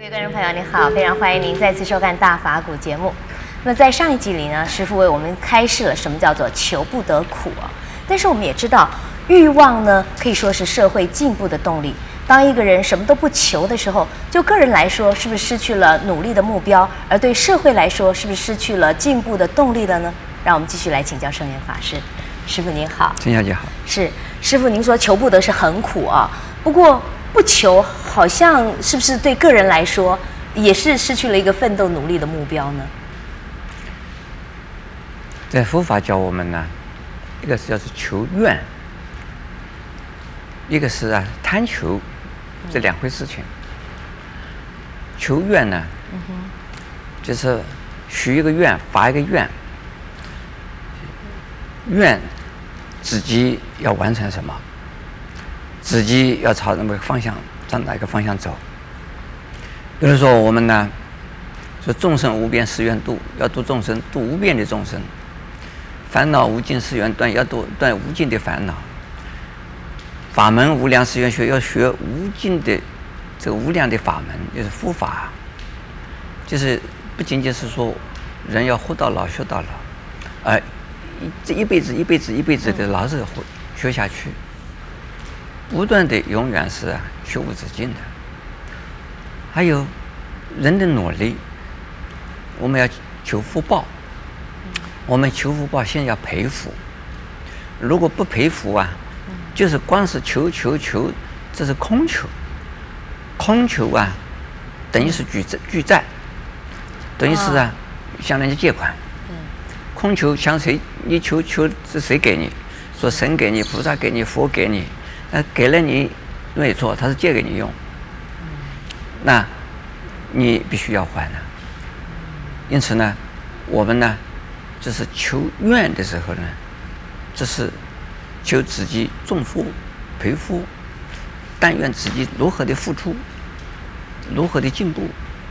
位观众朋友，你好，非常欢迎您再次收看《大法古》节目。那么在上一集里呢，师父为我们开示了什么叫做求不得苦啊。但是我们也知道，欲望呢可以说是社会进步的动力。当一个人什么都不求的时候，就个人来说，是不是失去了努力的目标？而对社会来说，是不是失去了进步的动力了呢？让我们继续来请教圣严法师。师父您好， 陈小姐好。 是师父，您说求不得是很苦啊，不过不求好像是不是对个人来说也是失去了一个奋斗努力的目标呢？ 在佛法教我们呢，一个是叫做求愿，一个是贪求，这两回事情。求愿呢，就是许一个愿，发一个愿，愿自己要完成什么，自己要朝哪个方向，朝哪个方向走。比如说我们呢，说众生无边誓愿度，要度众生，度无边的众生；烦恼无尽誓愿断，要断无尽的烦恼；法门无量誓愿学，要学无尽的这个无量的法门，就是佛法。就是不仅仅是说人要活到老学到老，这一辈子的老是学下去，不断的永远是学无止境的。还有人的努力，我们要求福报，我们求福报先要培福，如果不培福就是光是求，这是空求，空求等于是举债，等于是向人家借款。空求向谁？你求是谁给你？说神给你，菩萨给你，佛给你，给了你没错，他是借给你用，那你必须要还的。因此呢，我们呢，这是求愿的时候呢，这是求自己种福、培福，但愿自己如何的付出，如何的进步。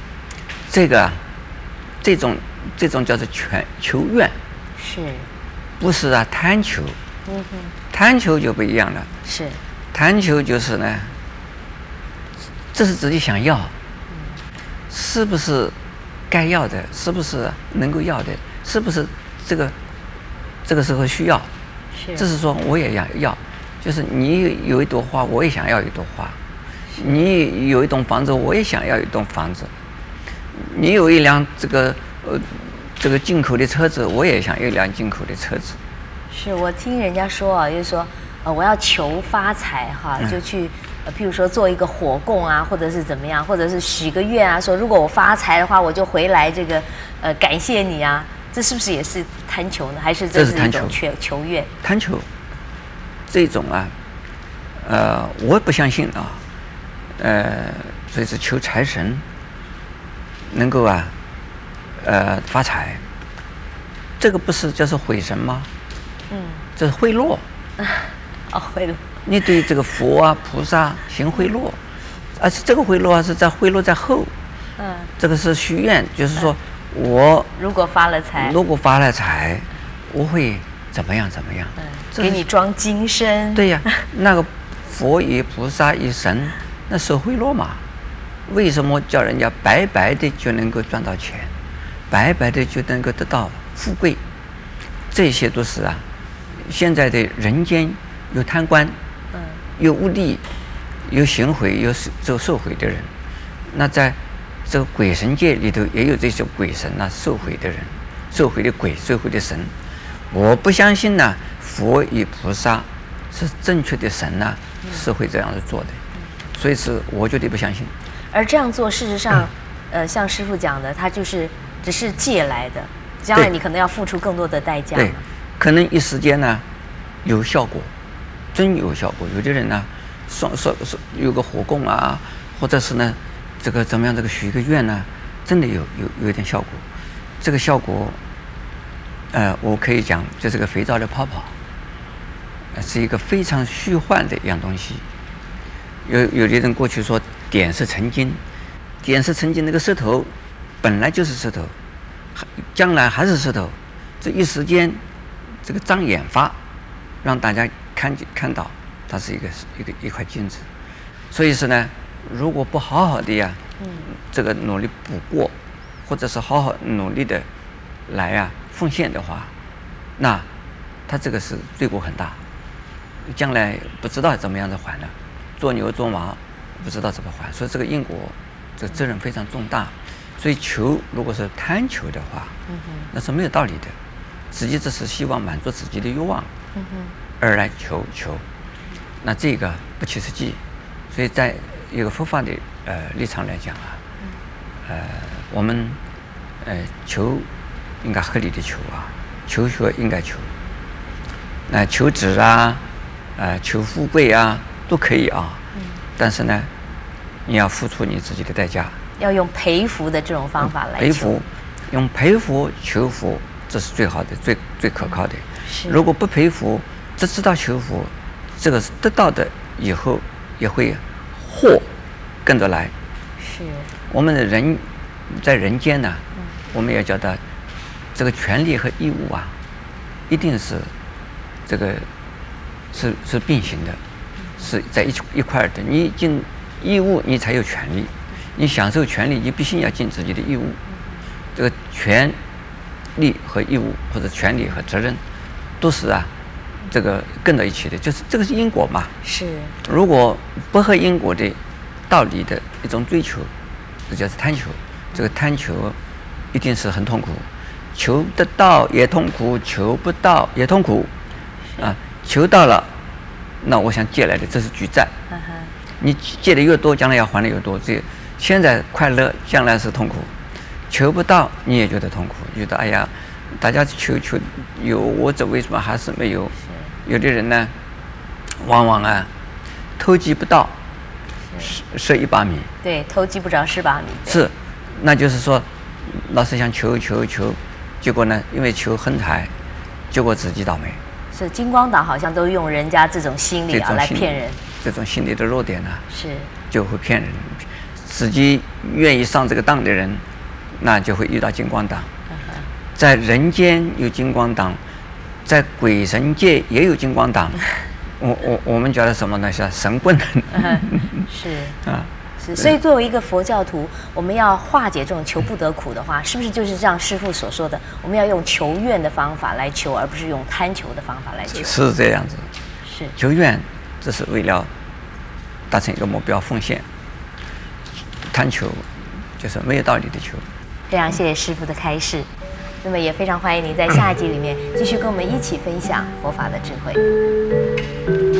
这种叫做求愿， 是， 不是贪求？贪求就不一样了。 是， 贪求就是呢，这是自己想要，是不是该要的？是不是能够要的？是不是这个时候需要？这是说我也要，就是你有一朵花，我也想要一朵花；你有一栋房子，我也想要一栋房子；你有一辆这个进口的车子，我也想要一辆进口的车子。 是我听人家说就是说我要求发财就去譬如说做一个火供或者是怎么样，或者是许个愿说如果我发财的话，我就回来这个感谢你这是不是也是贪求呢？还是这是一种求愿？ 贪求这种我不相信所以是求财神能够发财，这个不是就是毁神吗？这是贿赂。 贿赂。你对这个佛菩萨行贿赂，而且这个贿赂是在贿赂在后。这个是许愿，就是说我如果发了财，我会怎么样？ 给你装金身。 对呀，那个佛与菩萨与神，那收贿赂嘛？为什么叫人家白白的就能够赚到钱，白白的就能够得到富贵？这些都是现在的人间有贪官，有污吏，有行贿，有受贿的人。那在这个鬼神界里头也有这些鬼神受贿的人，受贿的鬼，受贿的神。我不相信佛与菩萨是正确的神是会这样子做的，所以是我绝对不相信。 而这样做，事实上，像师父讲的，他就是只是借来的，将来你可能要付出更多的代价。 对，可能一时间有效果，真有效果。有的人说有个火供或者是这个怎么样，这个许一个愿真的有点效果。这个效果，我可以讲，就是个肥皂的泡泡，是一个非常虚幻的一样东西。有的人过去说点石成金，那个石头本来就是石头，将来还是石头，这一时间这个障眼法，让大家看到它是一块金子。所以是呢，如果不好好的这个努力补过，或者是好好努力的来奉献的话，那他这个是罪过很大，将来不知道怎么样子还了，做牛做马不知道怎么还，所以这个因果这个责任非常重大。所以求如果是贪求的话，那是没有道理的，自己只是希望满足自己的欲望，而来求，那这个不切实际。所以在一个佛法的立场来讲我们求应该合理的求求学应该求，求职求富贵都可以但是呢，你要付出你自己的代价。 要用培福的这种方法来求， 用培福求福，这是最好的、最可靠的。如果不培福，只知道求福，这个是得到的以后也会祸跟着来。 是我们的人在人间呢，我们要觉得这个权利和义务一定是这个是并行的，是在一块儿的。你尽义务，你才有权利。你享受权利，你必须要尽自己的义务。这个权利和义务，或者权利和责任，都是这个跟在一起的，就是这个是因果嘛。 是。如果不合因果的道理的一种追求，这就是贪求。这个贪求一定是很痛苦，求得到也痛苦，求不到也痛苦。求到了，那我想借来的这是举债。你借的越多，将来要还的越多。现在快乐，将来是痛苦。求不到，你也觉得痛苦，觉得哎呀，大家求有，我这为什么还是没有？有的人呢，往往偷鸡不到，蚀一把米。 对，偷鸡不着蚀把米。 是，那就是说，老是想求，结果呢，因为求横财，结果自己倒霉。 是金光党好像都用人家这种心理来骗人。 这种心理的弱点是就会骗人。自己愿意上这个当的人，那就会遇到金光党。在人间有金光党，在鬼神界也有金光党。我们觉得什么呢？叫神棍。 是。所以作为一个佛教徒，我们要化解这种求不得苦的话，是不是就是像师父所说的，我们要用求愿的方法来求，而不是用贪求的方法来求？ 是这样子。 是。 求愿，这是为了达成一个目标奉献。贪求就是没有道理的求。 非常谢谢师父的开示，那么也非常欢迎您在下一集里面继续跟我们一起分享佛法的智慧。